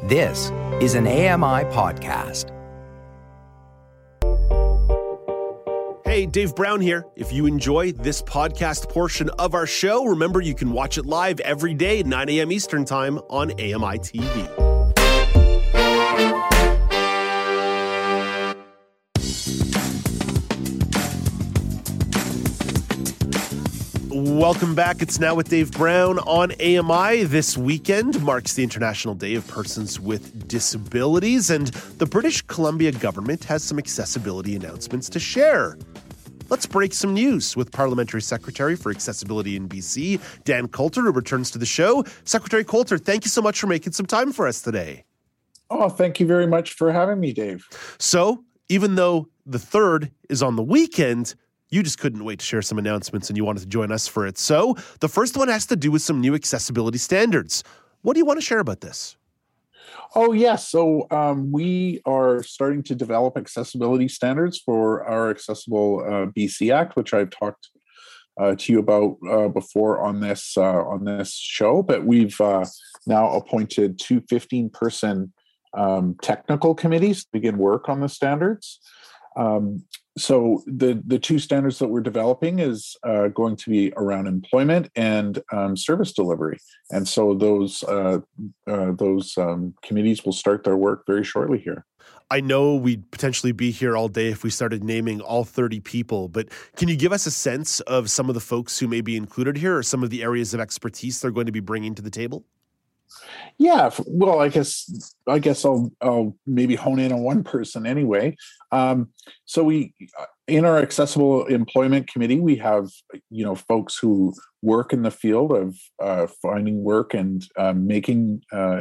This is an AMI podcast. Hey, Dave Brown here. If you enjoy this podcast portion of our show, remember you can watch it live every day at 9 a.m. Eastern Time on AMI TV. Welcome back. It's Now with Dave Brown on AMI. This weekend marks the International Day of Persons with Disabilities, and the British Columbia government has some accessibility announcements to share. Let's break some news with Parliamentary Secretary for Accessibility in BC, Dan Coulter, who returns to the show. Secretary Coulter, thank you so much for making some time for us today. Oh, thank you very much for having me, Dave. So, even though the 3rd is on the weekend, you just couldn't wait to share some announcements and you wanted to join us for it. So the first one has to do with some new accessibility standards. What do you want to share about this? Oh, yes. So we are starting to develop accessibility standards for our Accessible BC Act, which I've talked to you about before on this show. But we've now appointed two 15-person technical committees to begin work on the standards. So the two standards that we're developing is going to be around employment and service delivery, and so those committees will start their work very shortly here. I know we'd potentially be here all day if we started naming all 30 people, but can you give us a sense of some of the folks who may be included here, or some of the areas of expertise they're going to be bringing to the table? Yeah, well, I guess I'll maybe hone in on one person anyway. So we, in our Accessible Employment Committee, we have folks who work in the field of finding work and making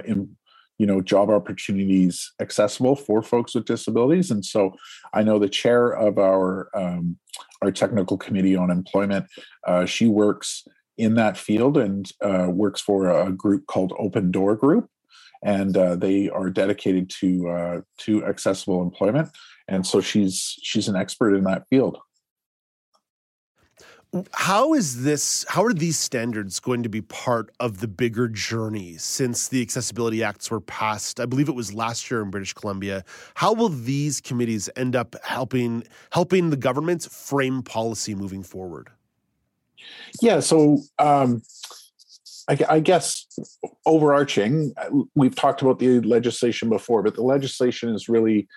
job opportunities accessible for folks with disabilities. And so I know the chair of our technical committee on employment. She works in that field and works for a group called Open Door Group, and they are dedicated to accessible employment. And so she's an expert in that field. How are these standards going to be part of the bigger journey since the Accessibility Acts were passed? I believe it was last year in British Columbia. How will these committees end up helping the government frame policy moving forward? Yeah, so I guess overarching, we've talked about the legislation before, but the legislation is really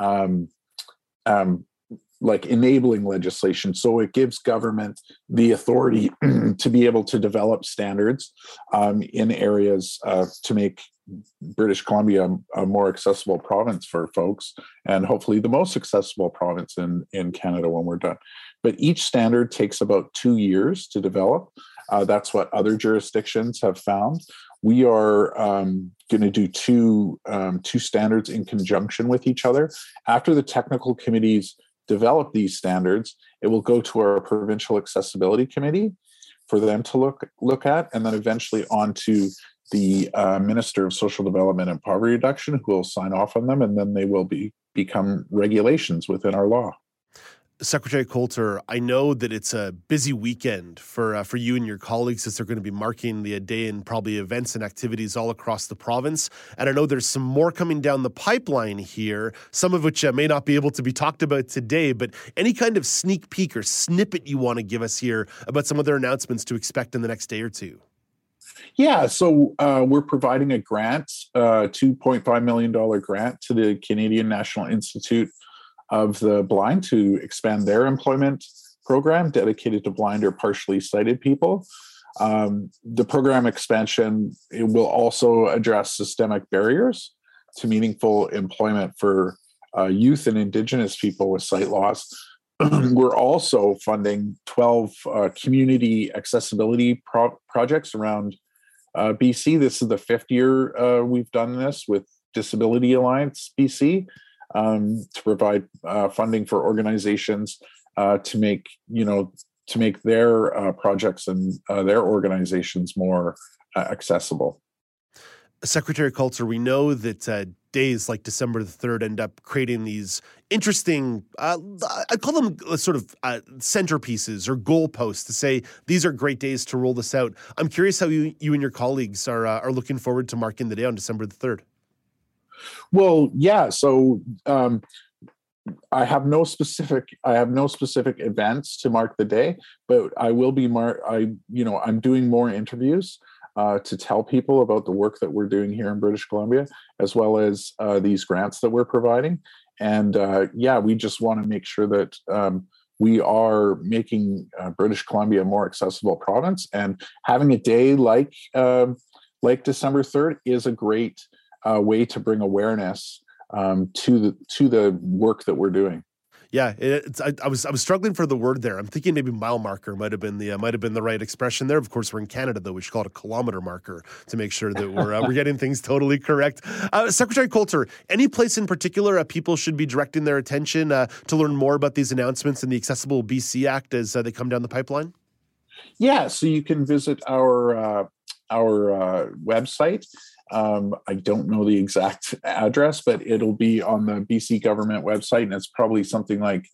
like enabling legislation. So it gives government the authority to be able to develop standards in areas to make British Columbia a more accessible province for folks, and hopefully the most accessible province in Canada when we're done. But each standard takes about 2 years to develop. That's what other jurisdictions have found. We are going to do two standards in conjunction with each other. After the technical committees develop these standards, it will go to our provincial accessibility committee for them to look at, and then eventually on to the Minister of Social Development and Poverty Reduction, who will sign off on them, and then they will become regulations within our law. Secretary Coulter, I know that it's a busy weekend for you and your colleagues as they're going to be marking the day and probably events and activities all across the province. And I know there's some more coming down the pipeline here, some of which may not be able to be talked about today, but any kind of sneak peek or snippet you want to give us here about some other announcements to expect in the next day or two? Yeah, so we're providing a grant, $2.5 million grant to the Canadian National Institute of the Blind to expand their employment program dedicated to blind or partially sighted people. The program expansion, it will also address systemic barriers to meaningful employment for youth and Indigenous people with sight loss. We're also funding 12 community accessibility projects around BC. This is the 5th year we've done this with Disability Alliance BC. To provide funding for organizations to make their projects and their organizations more accessible. Secretary Coulter, we know that days like December the 3rd end up creating these interesting, I call them sort of centerpieces or goalposts to say these are great days to roll this out. I'm curious how you and your colleagues are looking forward to marking the day on December the 3rd. Well, yeah. So I have no specific events to mark the day, but I will be I'm doing more interviews to tell people about the work that we're doing here in British Columbia, as well as these grants that we're providing. And we just want to make sure that we are making British Columbia a more accessible province, and having a day like December 3rd is a great way to bring awareness to the work that we're doing. Yeah, I was struggling for the word there. I'm thinking maybe mile marker might have been the right expression there. Of course, we're in Canada, though. We should call it a kilometer marker to make sure that we're getting things totally correct. Secretary Coulter, any place in particular people should be directing their attention to learn more about these announcements and the Accessible BC Act as they come down the pipeline? Yeah, so you can visit our website. I don't know the exact address, but it'll be on the BC government website, and it's probably something like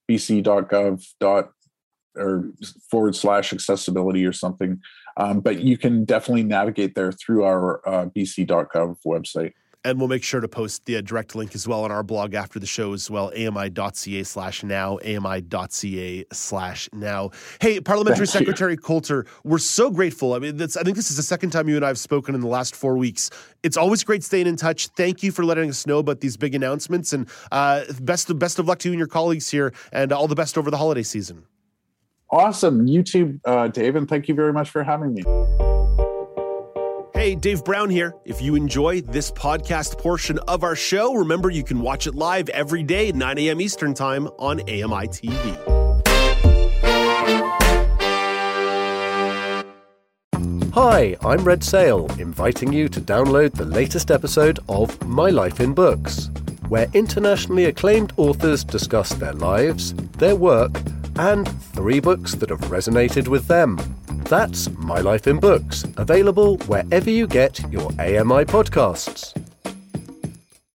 bc.gov/accessibility or something. But you can definitely navigate there through our bc.gov website. And we'll make sure to post the direct link as well on our blog after the show as well, ami.ca/now, ami.ca/now. Hey, Parliamentary Secretary Coulter, we're so grateful. I mean, I think this is the second time you and I have spoken in the last 4 weeks. It's always great staying in touch. Thank you for letting us know about these big announcements, and best of luck to you and your colleagues here, and all the best over the holiday season. Awesome. You too, Dave, and thank you very much for having me. Hey, Dave Brown here. If you enjoy this podcast portion of our show, remember you can watch it live every day at 9 a.m. Eastern Time on AMI TV. Hi, I'm Red Sail, inviting you to download the latest episode of My Life in Books, where internationally acclaimed authors discuss their lives, their work, and 3 books that have resonated with them. That's My Life in Books, available wherever you get your AMI podcasts.